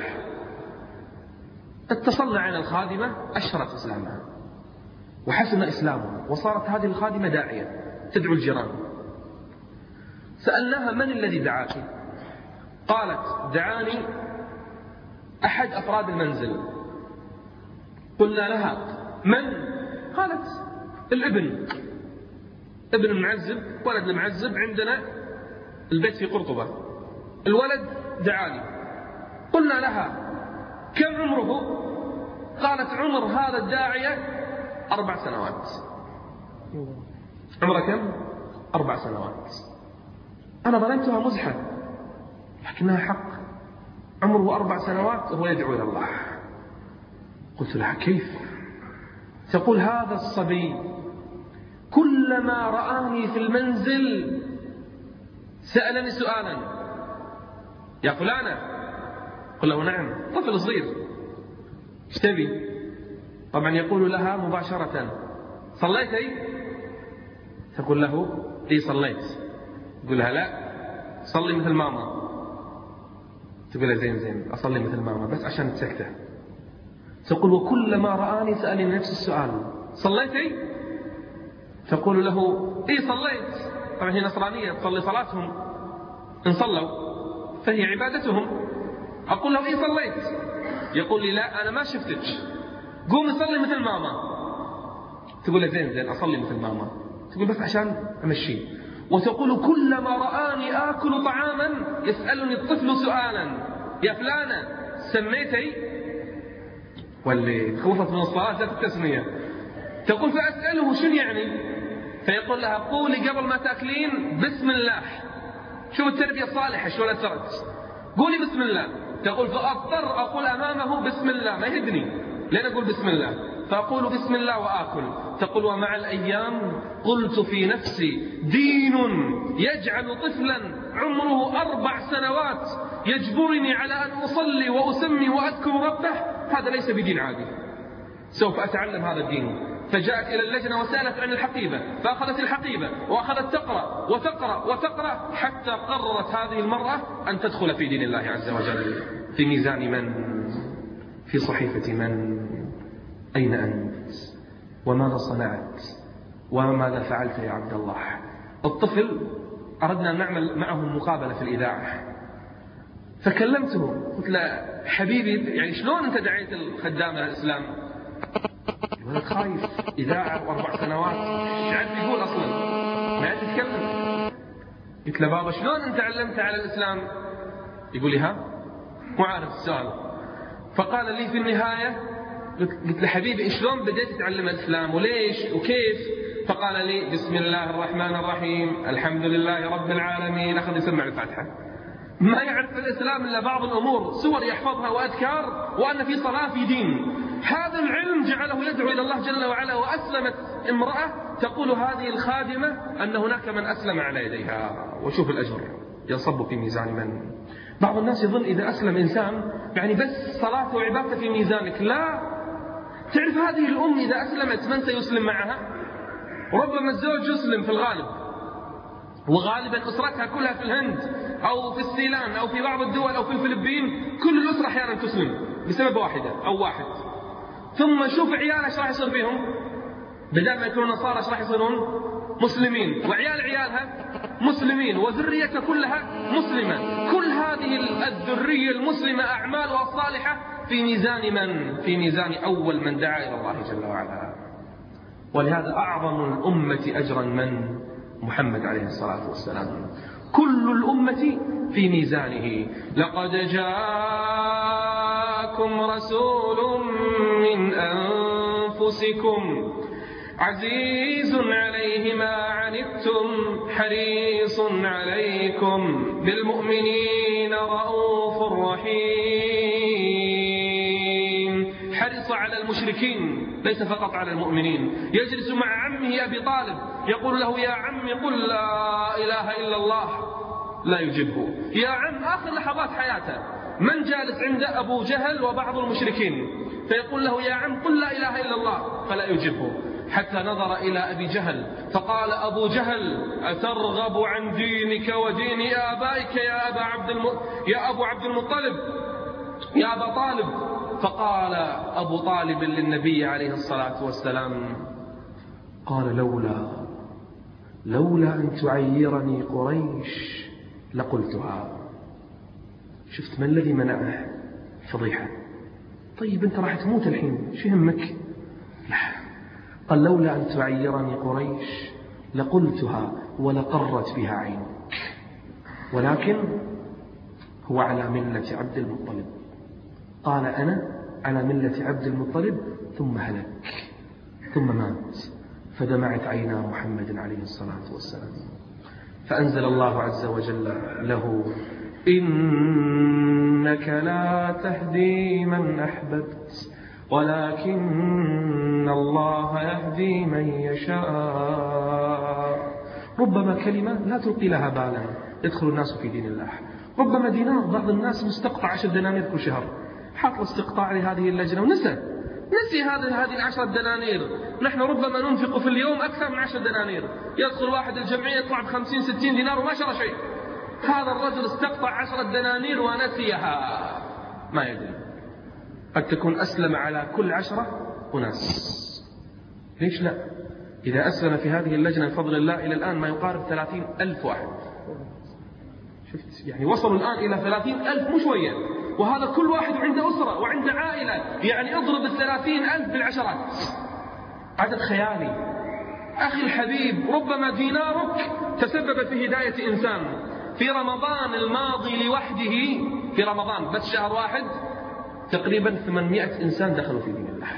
اتصلنا على الخادمة، أشرت إسلامها وحسن إسلامها، وصارت هذه الخادمة داعية تدعو الجيران. سألناها: من الذي دعاك؟ قالت: دعاني أحد أفراد المنزل. قلنا لها: من؟ قالت: ابن معزب، ولد المعزب عندنا البيت في قرطبة، الولد دعاني. قلنا لها: كم عمره؟ قالت: عمر هذا الداعية 4 سنوات. عمره كم؟ 4 سنوات. أنا ظننتها مزحة، لكنها حق. عمره 4 سنوات وهو يدعو إلى الله. قلت لها: كيف؟ تقول: هذا الصبي كلما رآني في المنزل سألني سؤالا: يا فلانة. قل له: نعم. طفل صغير، ايش تبي؟ طبعا يقول لها مباشرة: صليتي؟ تقول له: اي صليت. يقول لها: لا، صلي مثل ماما. تقول له: زين أصلي مثل ماما بس عشان تسكته. تقول: وكلما رآني سألني نفس السؤال: صليتي؟ تقول له: اي صليت. طبعا هي نصرانية تصلي صلاتهم، إن صلوا فهي عبادتهم. أقول له: اي صليت. يقول لي: لا، أنا ما شفتك، قوم صلي مثل ماما. تقول له: زين أصلي مثل ماما. تقول: بس عشان أمشي. وتقول: كلما رآني آكل طعاما يسألني الطفل سؤالا: يا فلانة سميتي؟ واللي خوفت من الصلاة جاءت التسمية. تقول: فأسأله: شنو يعني؟ فيقول لها: قولي قبل ما تأكلين بسم الله. شوف التربية الصالحة شو أثرت. قولي بسم الله. تقول: فأضطر أقول أمامه بسم الله، ما يهدني لين أقول بسم الله، فأقول بسم الله وآكل. تقول: ومع الأيام قلت في نفسي: دين يجعل طفلا عمره 4 سنوات يجبرني على أن أصلي وأسمي وأذكر ربه، هذا ليس بدين عادي، سوف أتعلم هذا الدين. فجاءت إلى اللجنة وسألت عن الحقيبة، فأخذت الحقيبة وأخذت تقرأ حتى قررت هذه المرأة أن تدخل في دين الله عز وجل. في ميزان من؟ في صحيفة من؟ أين أنت؟ وماذا صنعت؟ وماذا فعلت يا عبد الله؟ الطفل أردنا أن نعمل معه مقابلة في الإذاعة، فكلمته قلت له: حبيبي يعني شلون أنت دعيت الخدام إلى الإسلام؟ الولد خايف، إذاعة و4 سنوات، مش عارف يقول أصلا، ما عارف يتكلم. قلت له: بابا شلون أنت علمت على الإسلام؟ يقول لي: ها مو عارف السؤال. فقال لي في النهاية، قلت له: حبيبي شلون بديت تتعلم الإسلام وليش وكيف؟ فقال لي: بسم الله الرحمن الرحيم، الحمد لله رب العالمين. أخذ يسمع الفاتحة. ما يعرف الإسلام إلا بعض الأمور، سور يحفظها وأذكار، وأن في صلاة في دين. هذا العلم جعله يدعو إلى الله جل وعلا. وأسلمت امرأة تقول هذه الخادمة أن هناك من أسلم على يديها، وشوف الأجر ينصب في ميزان من. بعض الناس يظن إذا أسلم إنسان يعني بس صلاة وعبادة في ميزانك. لا، تعرف هذه الأم إذا أسلمت من سيسلم معها؟ ربما الزوج يسلم في الغالب، وغالبا أسرتها كلها في الهند أو في السيلان أو في بعض الدول أو في الفلبين، كل الأسرة أحيانا تسلم بسبب واحدة أو واحد. ثم شوف عيالها ايش راح يصير فيهم، بدل ما يكونوا نصارى ايش راح يصيرون؟ مسلمين، وعيال عيالها مسلمين، وذريتها كلها مسلمة. كل هذه الذرية المسلمة أعمالها الصالحة في ميزان من؟ في ميزان أول من دعا إلى الله جل وعلا. ولهذا أعظم الأمة أجرا من؟ محمد عليه الصلاة والسلام. كل الأمة في ميزانه. لقد جاءكم رسول من أنفسكم عزيز عليه ما عنتم حريص عليكم بالمؤمنين رؤوف رحيم. حرص على المشركين ليس فقط على المؤمنين. يجلس مع عمه أبي طالب يقول له يا عم قل لا إله إلا الله، لا يجبه. يا عم آخر لحظات حياته من جالس عند أبو جهل وبعض المشركين فيقول له يا عم قل لا إله إلا الله، فلا يجبه. حتى نظر إلى أبي جهل فقال أبو جهل أترغب عن دينك ودين آبائك يا أبو عبد المطلب يا أبا طالب؟ فقال أبو طالب للنبي عليه الصلاة والسلام قال لولا أن تعيرني قريش لقلتها. شفت ما الذي منعه؟ فضيحة. طيب أنت راح تموت الحين، شو همك؟ لا، قال لولا أن تعيرني قريش لقلتها ولقرت بها عينك، ولكن هو على ملة عبد المطلب. قال أنا على ملة عبد المطلب ثم هلك ثم مات، فدمعت عينا محمد عليه الصلاة والسلام. فأنزل الله عز وجل له إنك لا تهدي من أحببت ولكن الله يهدي من يشاء. ربما كلمة لا تلقي لها بالا يدخل الناس في دين الله. ربما دينار بعض الناس مستقطع 10 دنانير كل شهر، حاط استقطاع لهذه اللجنة ونسي هذه 10 دنانير. نحن ربما ننفق في اليوم أكثر من 10 دنانير. يدخل واحد الجمعية يطلع ب50-60 دينار وما شرى شيء. هذا الرجل استقطع 10 دنانير ونسيها، ما يدري. قد تكون أسلم على كل 10 أناس. ليش لا؟ إذا أسلم في هذه اللجنة بفضل الله إلى الآن ما يقارب 30,000 واحد. شفت يعني وصلوا الآن إلى 30,000 مو شوية، وهذا كل واحد عنده أسرة وعنده عائلة، يعني اضرب 30,000 بالعشرات، عدد خيالي. أخي الحبيب، ربما دينارك تسبب في هداية إنسان. في رمضان الماضي لوحده، في رمضان بس شهر واحد تقريبا 800 إنسان دخلوا في دين الله.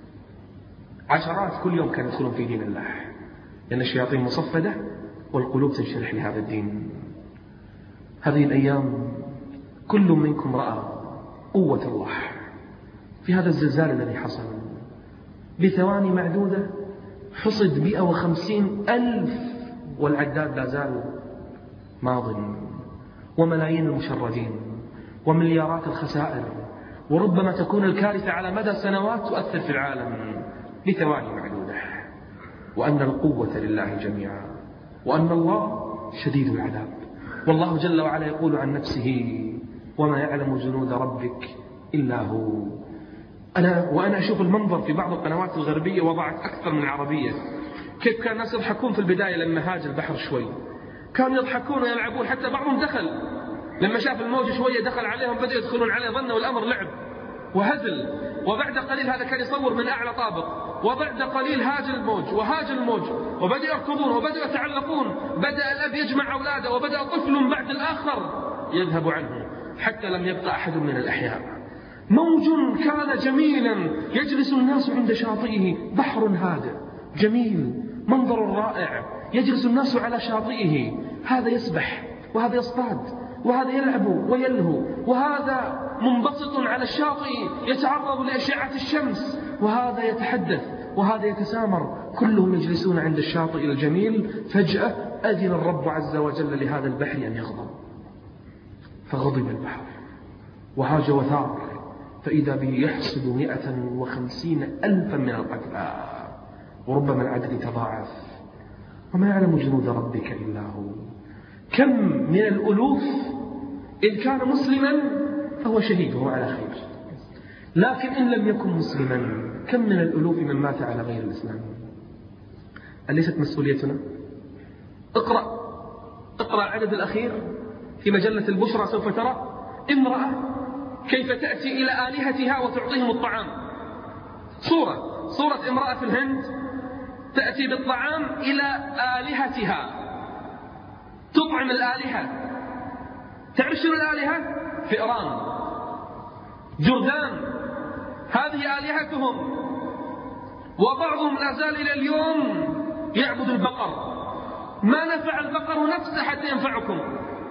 عشرات كل يوم كانوا يدخلون في دين الله، لأن الشياطين مصفدة والقلوب تنشرح لهذا الدين. هذه الأيام كل منكم رأى قوة الله في هذا الزلزال الذي حصل. بثواني معدودة حصد 150,000 والعداد لا زال ماضٍ، وملايين المشردين ومليارات الخسائر، وربما تكون الكارثة على مدى سنوات تؤثر في العالم بثواني معدودة. وأن القوة لله جميعا، وأن الله شديد العذاب. والله جل وعلا يقول عن نفسه وما يعلم جنود ربك إلا هو. وأنا أشوف المنظر في بعض القنوات الغربية وضعت أكثر من عربية، كيف كان الناس يضحكون في البداية لما هاج البحر شوي، كانوا يضحكون ويلعبون، حتى بعضهم دخل لما شاف الموج شوية دخل عليهم، بدأوا يدخلون عليه، ظنوا الأمر لعب وهزل. وبعد قليل هذا كان يصور من أعلى طابق، وبعد قليل هاج الموج وبدأوا يركضون وبدأوا يتعلقون. بدأ الأب يجمع أولاده، وبدأ طفل بعد الآخر يذهب عنه، حتى لم يبقى أحد من الأحياء. موج كان جميلا يجلس الناس عند شاطئه، بحر هادئ جميل منظر رائع، يجلس الناس على شاطئه، هذا يسبح وهذا يصطاد، وهذا يلعب ويلهو، وهذا منبسط على الشاطئ يتعرض لأشعة الشمس، وهذا يتحدث وهذا يتسامر، كلهم يجلسون عند الشاطئ الجميل. فجأة أذن الرب عز وجل لهذا البحر أن يغضب، فغضب البحر وهاج وثار، فإذا به يحصد 150,000 من القتلى، وربما العدد يتضاعف. وما يعلم جنود ربك إلا هو. كم من الألوف إذ كان مسلما فهو شهيد وهو على خير، لكن إن لم يكن مسلما كم من الألوف من مات على غير الإسلام. أليست مسؤوليتنا؟ اقرأ العدد الأخير في مجلة البشرى، سوف ترى امرأة كيف تأتي إلى آلهتها وتعطيهم الطعام. صورة امرأة في الهند تأتي بالطعام إلى آلهتها، تطعم الآلهة. تعرف شنو الآلهة؟ فئران، جرذان، هذه آلهتهم. وبعضهم لا زال إلى اليوم يعبد البقر. ما نفع البقر نفسه حتى ينفعكم،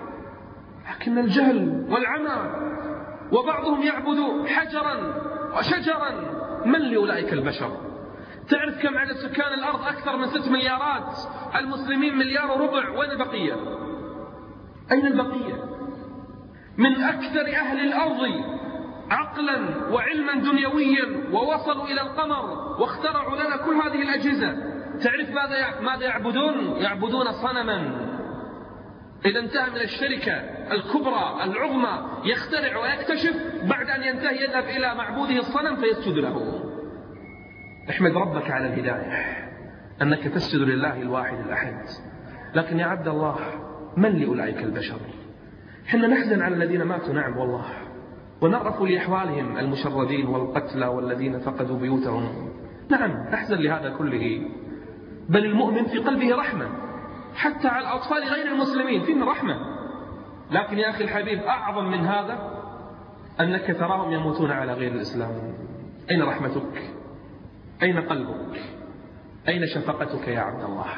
لكن الجهل والعمى. وبعضهم يعبد حجرا وشجرا. من لأولئك البشر؟ تعرف كم عدد سكان الأرض؟ أكثر من 6 مليارات، المسلمين 1.25 مليار. وين البقية؟ أين البقية؟ من أكثر أهل الأرض عقلا وعلما دنيويا، ووصلوا إلى القمر واخترعوا لنا كل هذه الأجهزة. تعرف ماذا يعبدون؟ يعبدون صنما. إذا انتهى من الشركة الكبرى العظمى يخترع ويكتشف، بعد أن ينتهي يذهب إلى معبوده الصنم فيسجد له. احمد ربك على الهداية، أنك تسجد لله الواحد الأحد. لكن يا عبد الله، من لأولئك البشر؟ حنا نحزن على الذين ماتوا، نعم والله، ونرأف لأحوالهم المشردين والقتلى والذين فقدوا بيوتهم، نعم نحزن لهذا كله. بل المؤمن في قلبه رحمة حتى على الأطفال غير المسلمين، فيهم رحمة. لكن يا أخي الحبيب، أعظم من هذا أنك تراهم يموتون على غير الإسلام. أين رحمتك؟ أين قلبك؟ أين شفقتك يا عبد الله؟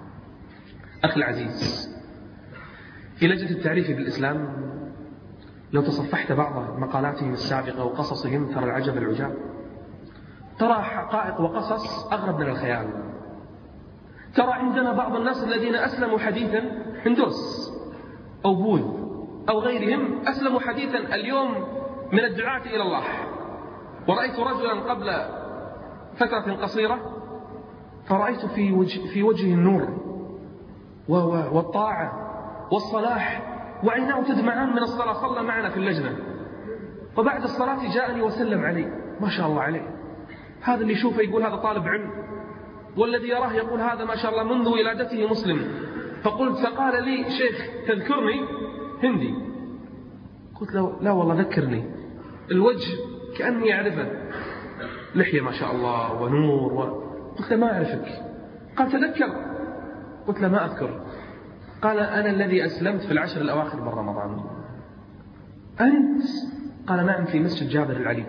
أخي العزيز، في لجنة التعريف بالإسلام لو تصفحت بعض مقالاتهم السابقة وقصصهم ترى العجب العجاب. ترى حقائق وقصص أغرب من الخيال. ترى عندنا بعض الناس الذين أسلموا حديثا، هندوس أو بوذ أو غيرهم، أسلموا حديثا اليوم من الدعاة إلى الله. ورأيت رجلا قبل فترة قصيرة فرأيت في وجهه النور والطاعة والصلاح، وعيناه تدمعان من الصلاة. صلى معنا في اللجنة، وبعد الصلاة جاءني وسلم علي، ما شاء الله عليه. هذا اللي يشوفه يقول هذا طالب علم، والذي يراه يقول هذا ما شاء الله منذ ولادته مسلم. فقال لي شيخ تذكرني؟ هندي. قلت له لا والله ذكرني، الوجه كأني أعرفه، لحية ما شاء الله ونور قلت له ما أعرفك. قال تذكر. قلت له ما أذكر. قال أنا الذي أسلمت في 10 الأواخر من رمضان. أنت؟ قال نعم، في مسجد جابر العلي،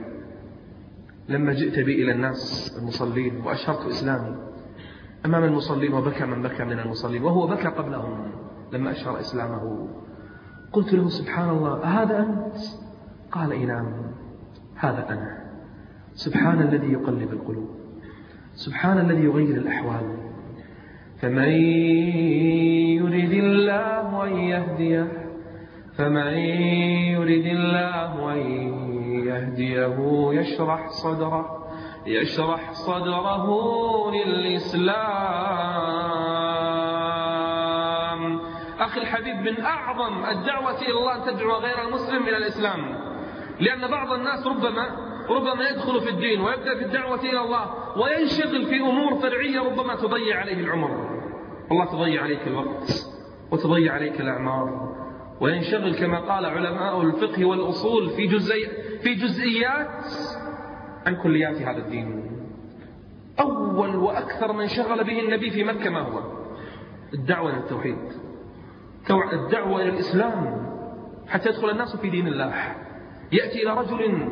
لما جئت بي إلى الناس المصلين وأشهرت إسلامي أمام المصلين، وبكى من بكى من المصلين، وهو بكى قبلهم لما أشهر إسلامه. قلت له سبحان الله، أهذا أنت؟ قال إي نعم هذا أنا. سبحان الذي يقلب القلوب، سبحان الذي يغير الأحوال. فمن يريد الله أن يهديه يشرح صدره للإسلام. أخي الحبيب، من أعظم الدعوة إلى الله أن تدعو غير المسلم إلى الإسلام، لأن بعض الناس ربما يدخل في الدين ويبدأ في الدعوة إلى الله وينشغل في أمور فرعية ربما تضيع عليه العمر. الله تضيع عليك الوقت وتضيع عليك الأعمار، وينشغل كما قال علماء الفقه والأصول في جزئيات عن كليات هذا الدين. أول وأكثر من شغل به النبي في مكة ما هو؟ الدعوة إلى التوحيد، الدعوة إلى الإسلام، حتى يدخل الناس في دين الله. يأتي إلى رجل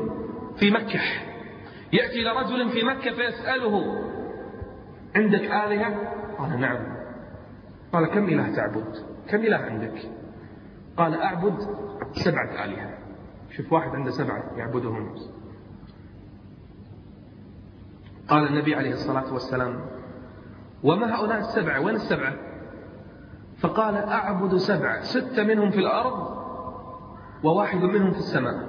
في مكة فيسأله عندك آلهة؟ قال نعم. قال كم إله تعبد؟ كم إله عندك؟ قال أعبد 7 آلهة. شوف واحد عنده 7 يعبدهم. قال النبي عليه الصلاة والسلام: وما هؤلاء 7؟ وين 7؟ فقال: أعبد 7، 6 منهم في الأرض و1 منهم في السماء.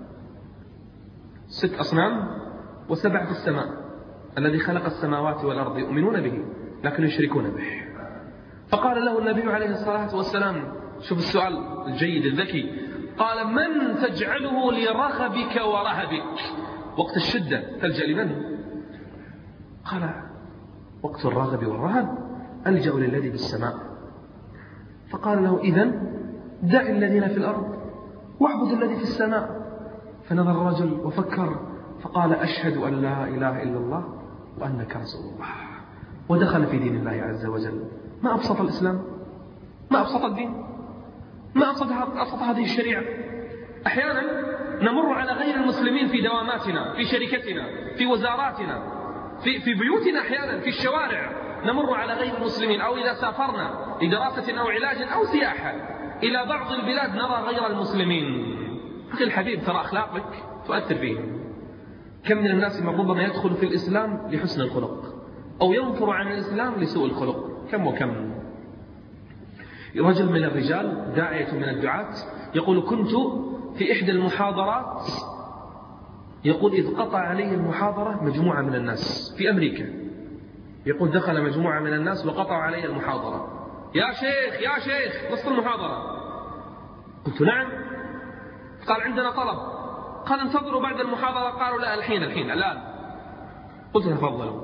6 أصنام و7 في السماء. الذي خلق السماوات والأرض يؤمنون به لكن يشركون به. فقال له النبي عليه الصلاة والسلام، شوف السؤال الجيد الذكي، قال: من تجعله لرغبك ورهبك؟ وقت الشدة تلجأ لمن؟ قال: وقت الرغب والرهب ألجأ للذي بالسماء. فقال له: إذن دع الذين في الأرض واعبد الذي في السماء. فنظر الرجل وفكر فقال: أشهد أن لا إله إلا الله وأنك رسول الله، ودخل في دين الله عز وجل. ما أبسط الإسلام، ما أبسط الدين، ما أبسط هذه الشريعة. أحيانا نمر على غير المسلمين في دواماتنا، في شركتنا، في وزاراتنا، في بيوتنا، أحيانا في الشوارع نمر على غير المسلمين، أو إذا سافرنا لدراسة أو علاج أو سياحة إلى بعض البلاد نرى غير المسلمين. أخي الحبيب، ترى أخلاقك تؤثر فيهم. كم من الناس من ربما يدخل في الإسلام لحسن الخلق أو ينفر عن الإسلام لسوء الخلق، كم وكم. رجل من الرجال داعية من الدعاة يقول: كنت في إحدى المحاضرات، يقول: إذ قطع علي المحاضرة مجموعة من الناس في أمريكا. يقول: دخل مجموعة من الناس وقطعوا علي المحاضرة. يا شيخ يا شيخ، نصف المحاضرة. قلت: نعم. قال: عندنا طلب. قال: انتظروا بعد المحاضرة. قالوا: لا، الحين الآن. قلت: تفضلوا.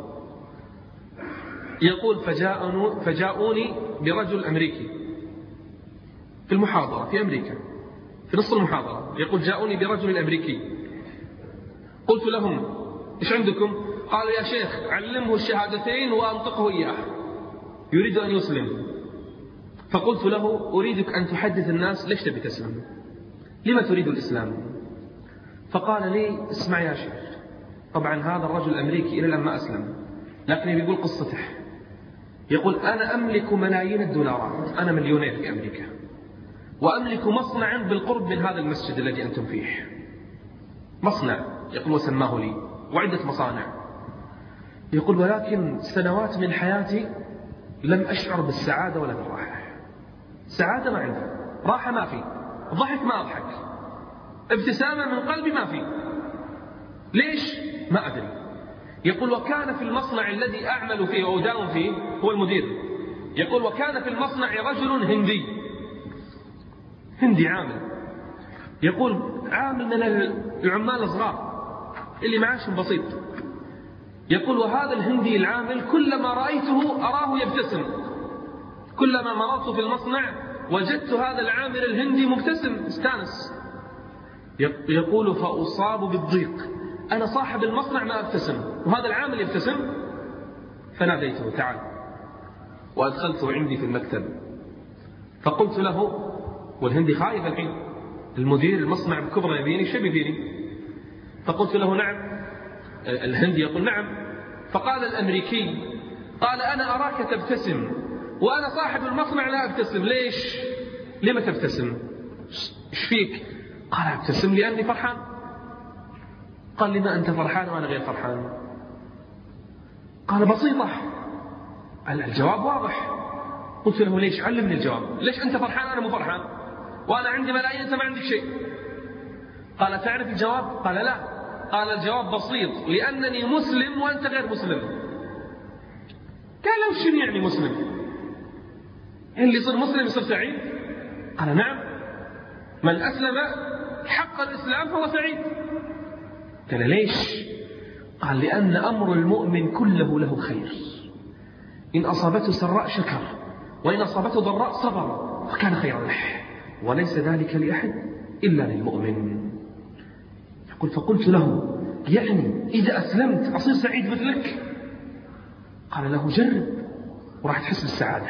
يقول: فجاءوني برجل أمريكي في المحاضرة في أمريكا في نصف المحاضرة. يقول: جاءوني برجل أمريكي. قلت لهم: إيش عندكم؟ قالوا: يا شيخ علمه الشهادتين وأنطقه إياه، يريد أن يسلم. فقلت له: أريدك أن تحدث الناس ليش تبي تسلم؟ لما تريد الإسلام؟ فقال لي: اسمع يا شيخ، طبعا هذا الرجل الأمريكي إلى الآن ما أسلم، لكن يقول قصته. يقول: أنا أملك ملايين الدولارات، أنا مليونير في أمريكا، وأملك مصنعا بالقرب من هذا المسجد الذي أنتم فيه، مصنع. يقول: وسماه لي، وعدة مصانع. يقول: ولكن سنوات من حياتي لم أشعر بالسعادة ولا بالراحة. سعادة ما عندي، راحة ما في، ضحك ما أضحك، ابتسامة من قلبي ما في. ليش؟ ما أدري. يقول: وكان في المصنع الذي أعمل فيه وأداوم فيه، هو المدير، يقول: وكان في المصنع رجل هندي عامل. يقول: عامل من العمال الصغار اللي معاشهم بسيط. يقول: وهذا الهندي العامل كلما رأيته أراه يبتسم، كلما مررت في المصنع وجدت هذا العامل الهندي مبتسم استانس. يقول: فأصاب بالضيق، أنا صاحب المصنع ما أبتسم وهذا العامل يبتسم. فناديته: تعال. وأدخلته عندي في المكتب، فقلت له، والهندي خايف الحين، المدير المصنع بكبره يبيني، شو بيبيني؟ فقلت له: نعم. الهندي يقول: نعم. فقال الأمريكي: قال: أنا أراك تبتسم وأنا صاحب المصنع لا أبتسم، ليش؟ لما تبتسم؟ إيش فيك؟ قال: أبتسم لأني فرحان. قال: لما أنت فرحان وأنا غير فرحان؟ قال: بسيطة، الجواب واضح. قلت له: ليش؟ علمني الجواب. ليش أنت فرحان أنا مو فرحان؟ وأنا عندي ملايين أنت ما عندك شيء. قال: تعرف الجواب؟ قال: لا. قال: الجواب بسيط، لأنني مسلم وأنت غير مسلم. قال له: شنو يعني مسلم؟ اللي يصير مسلم يصير سعيد؟ قال: نعم، من أسلم حق الإسلام فهو سعيد. قال: ليش؟ قال: لأن أمر المؤمن كله له خير، إن أصابته سراء شكر، وإن أصابته ضراء صبر، فكان خيرا له، وليس ذلك لأحد إلا للمؤمن. يقول: فقلت له: يعني إذا أسلمت أصير سعيد مثلك؟ قال له: جرب وراح تحس بالسعادة.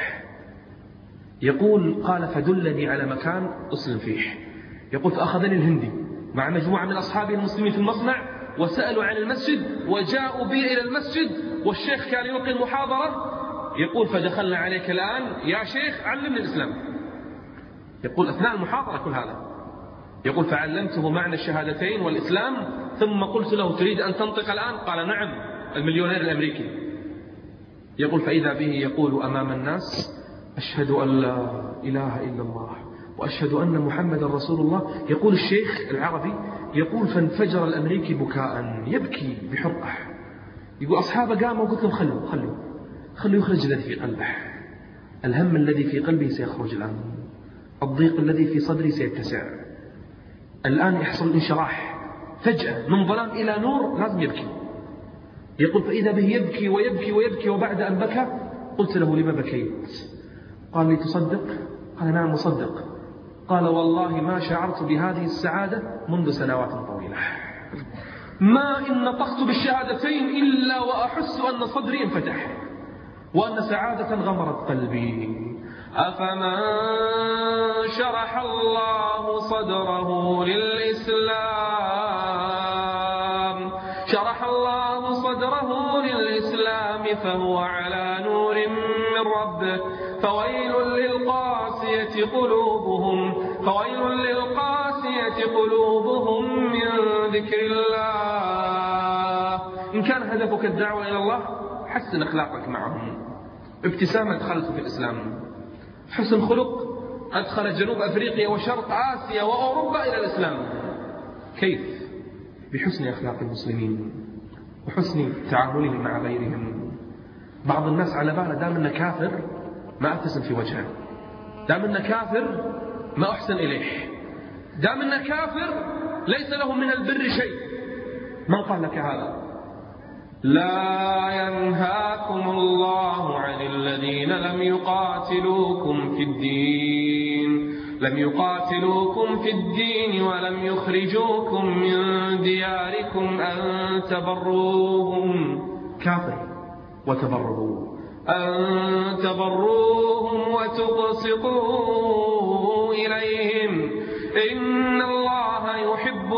يقول: قال: فدلني على مكان أسلم فيه. يقول: فأخذني الهندي مع مجموعة من أصحابه المسلمين في المصنع، وسألوا عن المسجد وجاءوا بي إلى المسجد، والشيخ كان يلقي المحاضرة. يقول: فدخلنا عليك الآن يا شيخ، علمني الإسلام. يقول أثناء المحاضرة كل هذا، يقول فعلمته معنى الشهادتين والإسلام ثم قلت له تريد أن تنطق الآن؟ قال نعم، المليونير الأمريكي. يقول فإذا به يقول أمام الناس أشهد أن لا إله إلا الله وأشهد أن محمد رسول الله. يقول الشيخ العربي يقول فانفجر الأمريكي بكاء يبكي بحرقة. يقول أصحابه قاموا وقلت لهم خلوا يخرج الذي في قلبه، الهم الذي في قلبه سيخرج الآن، الضيق الذي في صدري سيتسع، الآن يحصل انشراح فجأة من ظلام إلى نور، لازم يبكي. يقول فإذا به يبكي ويبكي ويبكي، وبعد أن بكى قلت له لما بكيت؟ قال لي تصدق؟ قال نعم مصدق. قال والله ما شعرت بهذه السعادة منذ سنوات طويلة، ما إن نطقت بالشهادتين إلا وأحس أن صدري انفتح وأن سعادة غمرت قلبي. أفمن شرح الله صدره للإسلام فهو على نور من ربه فويل للقاسية قلوبهم من ذكر الله. إن كان هدفك الدعوة إلى الله حسن أخلاقك معهم. ابتسامة أدخلت في الإسلام، حسن خلق أدخل جنوب أفريقيا وشرق آسيا وأوروبا إلى الإسلام. كيف؟ بحسن أخلاق المسلمين وحسن تعاملهم مع غيرهم. بعض الناس على باله دام أنه كافر ما أبتسم في وجهه، دام أنه كافر ما أحسن إليه، دام أنه كافر ليس له من البر شيء. من قال لك هذا؟ لا ينهاكم الله عن الذين لم يقاتلوكم في الدين ولم يخرجوكم من دياركم أن تبروهم كافر وتبروهم وتقسطوا إليهم إن الله يحب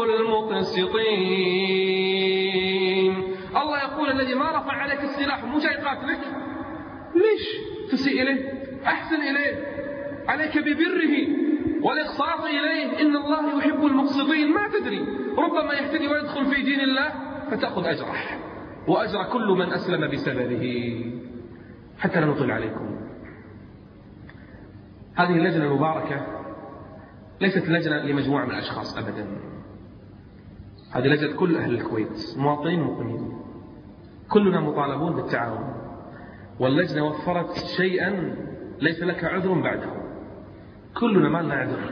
المقسطين. الله يقول الذي ما رفع عليك السلاح مو جاي قاتلك، ليش تسيء إليه؟ أحسن إليه، عليك ببره والإقساط إليه. إن الله يحب المقسطين. ما تدري ربما يهتدي ويدخل في دين الله فتأخذ أجره وأجر كل من أسلم بسببه. حتى لا نطل عليكم، هذه اللجنة المباركة ليست لجنة لمجموعة من الأشخاص أبدا، هذه لجنة كل أهل الكويت، مواطنين مقيمين، كلنا مطالبون بالتعاون. واللجنة وفرت شيئا ليس لك عذر بعده، كلنا ما لنا عذر.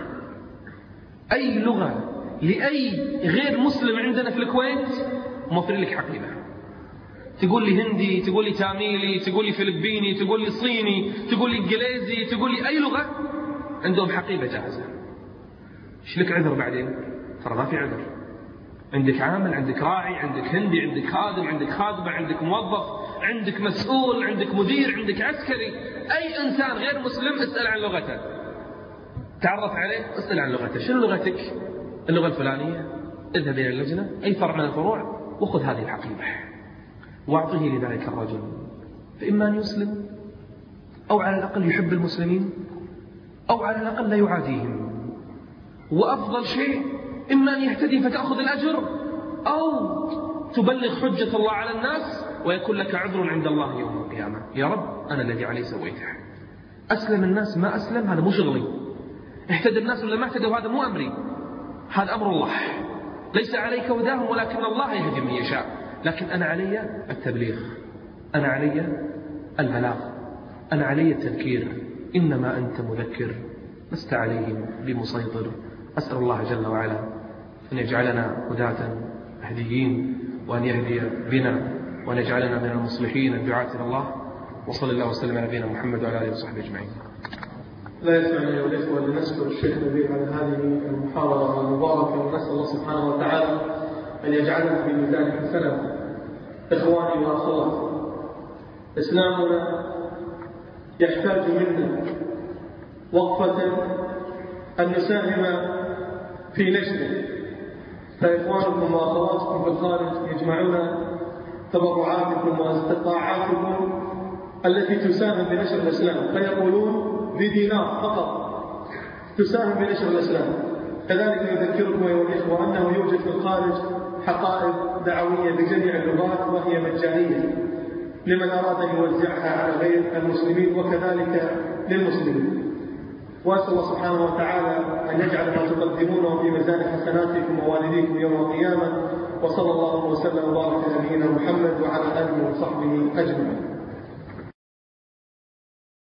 أي لغة لأي غير مسلم عندنا في الكويت موفرين لك حقيبة. تقول لي هندي، تقول لي تاميلي، تقول لي فلبيني، تقول لي صيني، تقول لي انجليزي، تقول لي أي لغة، عندهم حقيبة جاهزة. ايش لك عذر بعدين؟ ترى ما في عذر. عندك عامل، عندك راعي، عندك هندي، عندك خادم، عندك خادمة، عندك موظف، عندك مسؤول، عندك مدير، عندك عسكري. أي إنسان غير مسلم اسأل عن لغته، تعرف عليه، اسأل عن لغته. شنو لغتك؟ اللغة الفلانية. اذهب إلى اللجنة أي فرع من الفروع وخذ هذه الحقيبة واعطيه لذلك الرجل، فإما أن يسلم أو على الأقل يحب المسلمين أو على الأقل لا يعاديهم. وأفضل شيء إما أن يهتدي فتأخذ الأجر أو تبلغ حجة الله على الناس ويكون لك عذر عند الله يوم القيامة. يا رب أنا الذي علي سويته. أسلم الناس ما أسلم هذا مو شغلي، اهتدى الناس ولا ما اهتدوا هذا مو أمري، هذا أمر الله، ليس عليك هداهم ولكن الله يهدي من يشاء. لكن أنا علي التبليغ، أنا علي البلاغ، أنا علي التذكير. إنما أنت مذكر لست عليهم بمسيطر. أسأل الله جل وعلا أن يجعلنا هداة مهديين وأن يهدي بنا وأن يجعلنا من المصلحين الدعاة إلى الله. وصلى الله وسلم على نبينا محمد وعلى آله وصحبه أجمعين. لا يسمعني أيها الإخوة أن نشكر الشيخ نبيل على هذه المحاضرة المباركة، ونسأل الله سبحانه وتعالى أن يجعلنا في ميزان حسنة. إخواني وأخواتي، إسلامنا يحتاج منا وقفة أن نساهم في نشره. فإخوانكم وأخواتكم في الخارج يجمعون تبرعاتكم واستطاعاتكم التي تساهم بنشر الإسلام، فيقولون بدينار فقط تساهم بنشر الإسلام. كذلك نذكركم أيها الإخوة أنه يوجد في الخارج حقائب دعوية بجميع اللغات وهي مجانية لمن أراد أن يوزعها على غير المسلمين وكذلك للمسلمين. وأسأل الله سبحانه وتعالى أن يجعل ما تقدمونه في ميزان حسناتكم ووالديكم يوم القيامة. وصلى الله وسلم وبارك على نبينا محمد وعلى آله وصحبه أجمعين.